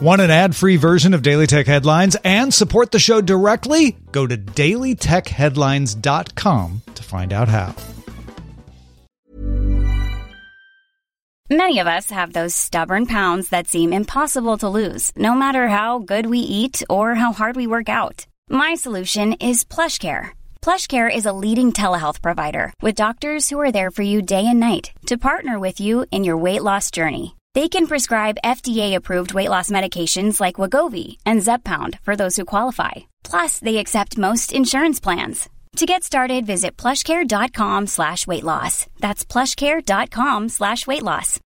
Want an ad-free version of Daily Tech Headlines and support the show directly? Go to dailytechheadlines.com to find out how. Many of us have those stubborn pounds that seem impossible to lose, no matter how good we eat or how hard we work out. My solution is PlushCare. PlushCare is a leading telehealth provider with doctors who are there for you day and night to partner with you in your weight loss journey. They can prescribe FDA-approved weight loss medications like Wegovy and Zepbound for those who qualify. Plus, they accept most insurance plans. To get started, visit plushcare.com/weightloss. That's plushcare.com/weightloss.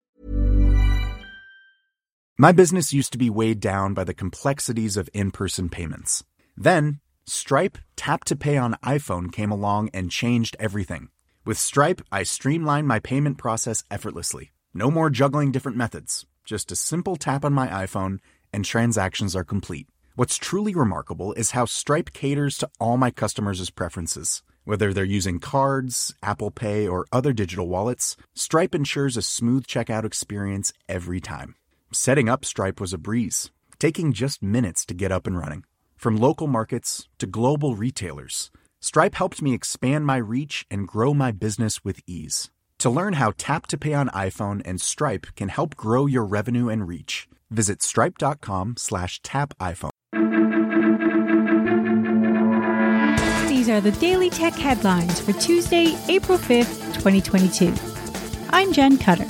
My business used to be weighed down by the complexities of in-person payments. Then, Stripe Tap to Pay on iPhone came along and changed everything. With Stripe, I streamlined my payment process effortlessly. No more juggling different methods. Just a simple tap on my iPhone and transactions are complete. What's truly remarkable is how Stripe caters to all my customers' preferences. Whether they're using cards, Apple Pay, or other digital wallets, Stripe ensures a smooth checkout experience every time. Setting up Stripe was a breeze, taking just minutes to get up and running. From local markets to global retailers, Stripe helped me expand my reach and grow my business with ease. To learn how Tap to Pay on iPhone and Stripe can help grow your revenue and reach, visit stripe.com/tapiphone. These are the Daily Tech Headlines for Tuesday, April 5th, 2022. I'm Jen Cutter.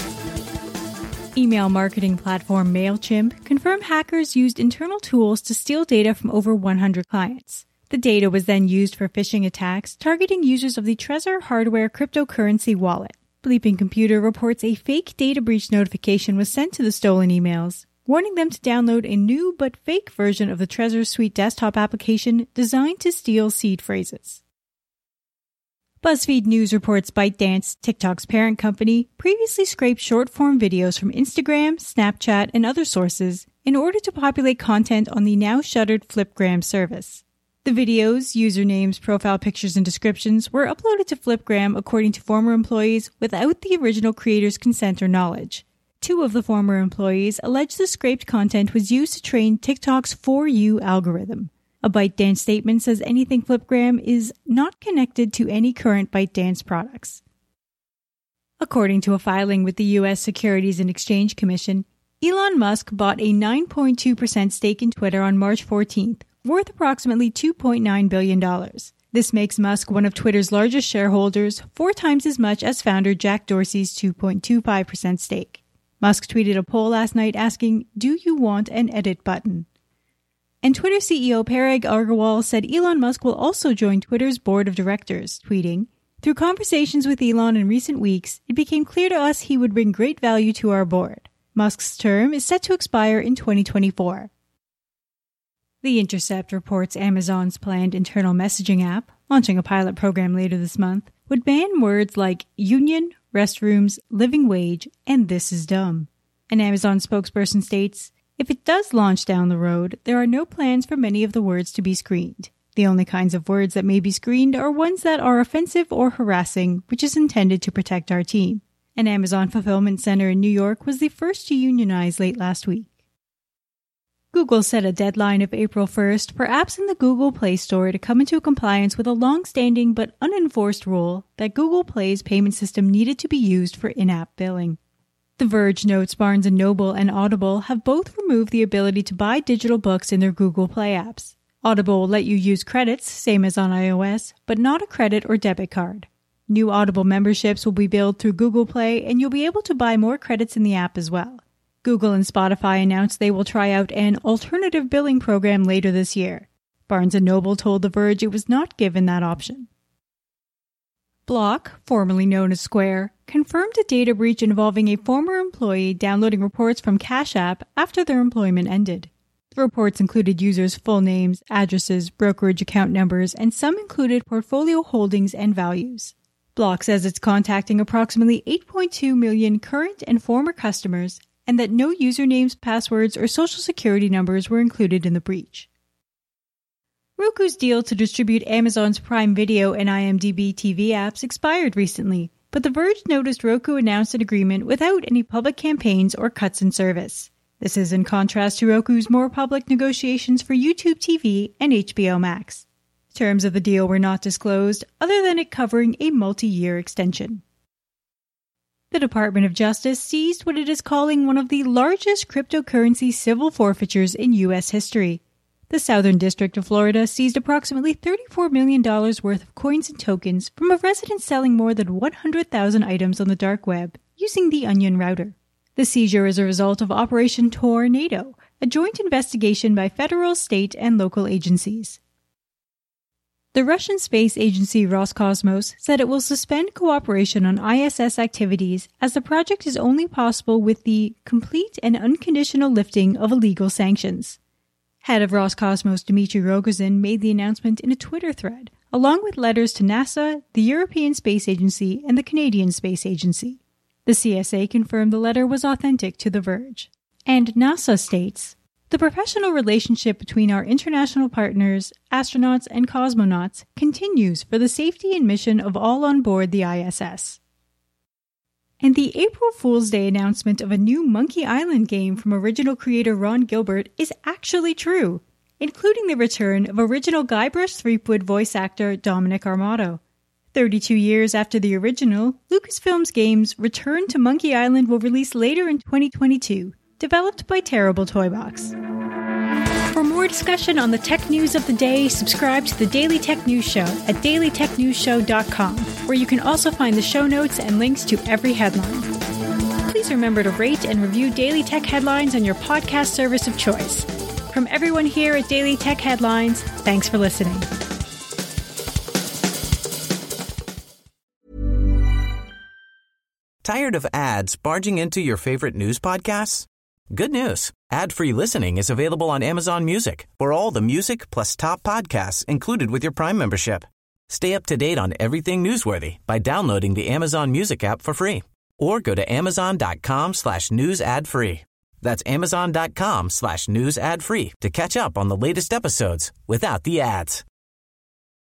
Email marketing platform MailChimp confirmed hackers used internal tools to steal data from over 100 clients. The data was then used for phishing attacks targeting users of the Trezor hardware cryptocurrency wallet. Bleeping Computer reports a fake data breach notification was sent to the stolen emails, warning them to download a new but fake version of the Trezor Suite desktop application designed to steal seed phrases. BuzzFeed News reports ByteDance, TikTok's parent company, previously scraped short-form videos from Instagram, Snapchat, and other sources in order to populate content on the now-shuttered Flipgram service. The videos, usernames, profile pictures, and descriptions were uploaded to Flipgram according to former employees without the original creator's consent or knowledge. Two of the former employees allege the scraped content was used to train TikTok's For You algorithm. A ByteDance statement says anything Flipgram is not connected to any current ByteDance products. According to a filing with the U.S. Securities and Exchange Commission, Elon Musk bought a 9.2% stake in Twitter on March 14th, worth approximately $2.9 billion. This makes Musk one of Twitter's largest shareholders, 4 times as much as founder Jack Dorsey's 2.25% stake. Musk tweeted a poll last night asking, "Do you want an edit button?" And Twitter CEO Parag Agrawal said Elon Musk will also join Twitter's board of directors, tweeting, "Through conversations with Elon in recent weeks, it became clear to us he would bring great value to our board. Musk's term is set to expire in 2024. The Intercept reports Amazon's planned internal messaging app, launching a pilot program later this month, would ban words like union, restrooms, living wage, and this is dumb. An Amazon spokesperson states, "If it does launch down the road, there are no plans for many of the words to be screened. The only kinds of words that may be screened are ones that are offensive or harassing, which is intended to protect our team." An Amazon fulfillment center in New York was the first to unionize late last week. Google set a deadline of April 1st for apps in the Google Play Store to come into compliance with a long-standing but unenforced rule that Google Play's payment system needed to be used for in-app billing. The Verge notes Barnes & Noble and Audible have both removed the ability to buy digital books in their Google Play apps. Audible will let you use credits, same as on iOS, but not a credit or debit card. New Audible memberships will be billed through Google Play, and you'll be able to buy more credits in the app as well. Google and Spotify announced they will try out an alternative billing program later this year. Barnes & Noble told The Verge it was not given that option. Block, formerly known as Square, confirmed a data breach involving a former employee downloading reports from Cash App after their employment ended. The reports included users' full names, addresses, brokerage account numbers, and some included portfolio holdings and values. Block says it's contacting approximately 8.2 million current and former customers, and that no usernames, passwords, or social security numbers were included in the breach. Roku's deal to distribute Amazon's Prime Video and IMDb TV apps expired recently, but The Verge noticed Roku announced an agreement without any public campaigns or cuts in service. This is in contrast to Roku's more public negotiations for YouTube TV and HBO Max. Terms of the deal were not disclosed, other than it covering a multi-year extension. The Department of Justice seized what it is calling one of the largest cryptocurrency civil forfeitures in U.S. history. The Southern District of Florida seized approximately $34 million worth of coins and tokens from a resident selling more than 100,000 items on the dark web using the Onion router. The seizure is a result of Operation Tornado, a joint investigation by federal, state, and local agencies. The Russian space agency Roscosmos said it will suspend cooperation on ISS activities as the project is only possible with the complete and unconditional lifting of illegal sanctions. Head of Roscosmos Dmitry Rogozin made the announcement in a Twitter thread, along with letters to NASA, the European Space Agency, and the Canadian Space Agency. The CSA confirmed the letter was authentic to The Verge. And NASA states, "The professional relationship between our international partners, astronauts, and cosmonauts continues for the safety and mission of all on board the ISS." And the April Fool's Day announcement of a new Monkey Island game from original creator Ron Gilbert is actually true, including the return of original Guybrush Threepwood voice actor Dominic Armato. 32 years after the original, Lucasfilm's games Return to Monkey Island will release later in 2022, developed by Terrible Toybox. For more discussion on the tech news of the day, subscribe to the Daily Tech News Show at dailytechnewsshow.com, where you can also find the show notes and links to every headline. Please remember to rate and review Daily Tech Headlines on your podcast service of choice. From everyone here at Daily Tech Headlines, thanks for listening. Tired of ads barging into your favorite news podcasts? Good news. Ad-free listening is available on Amazon Music for all the music plus top podcasts included with your Prime membership. Stay up to date on everything newsworthy by downloading the Amazon Music app for free or go to amazon.com/news ad free. That's amazon.com/news ad free to catch up on the latest episodes without the ads.